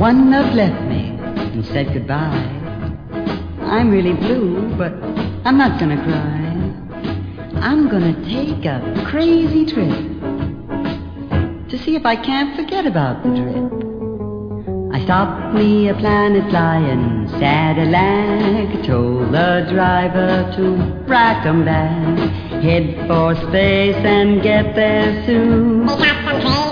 One love left me and said goodbye. I'm really blue, but I'm not gonna cry. I'm gonna take a crazy trip to see if I can't forget about the trip. I stopped me a planet flying Cadillac, told the driver to rack 'em back, head for space and get there soon. We got some